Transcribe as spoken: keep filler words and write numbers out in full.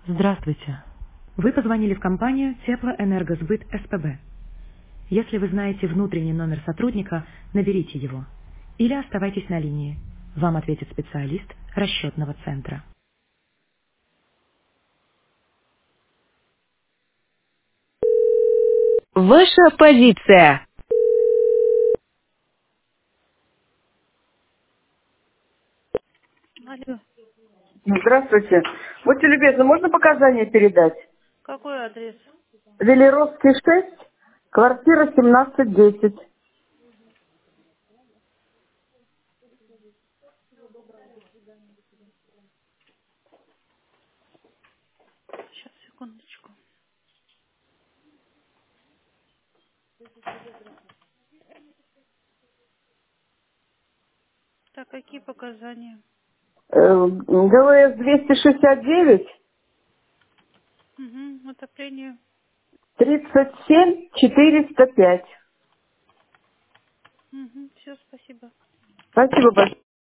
Здравствуйте. Вы позвонили в компанию Теплоэнергосбыт СПБ. Если вы знаете внутренний номер сотрудника, наберите его. Или оставайтесь на линии. Вам ответит специалист расчетного центра. Ваша позиция. Алло, Здравствуйте. Будьте любезны, можно показания передать? какой адрес? Велеровский шесть, квартира семнадцать десять. Сейчас, секундочку. Так, какие показания? Э, ГВС двести шестьдесят девять, Угу, отопление. тридцать семь, четыреста пять. Угу, все, спасибо. Спасибо большое.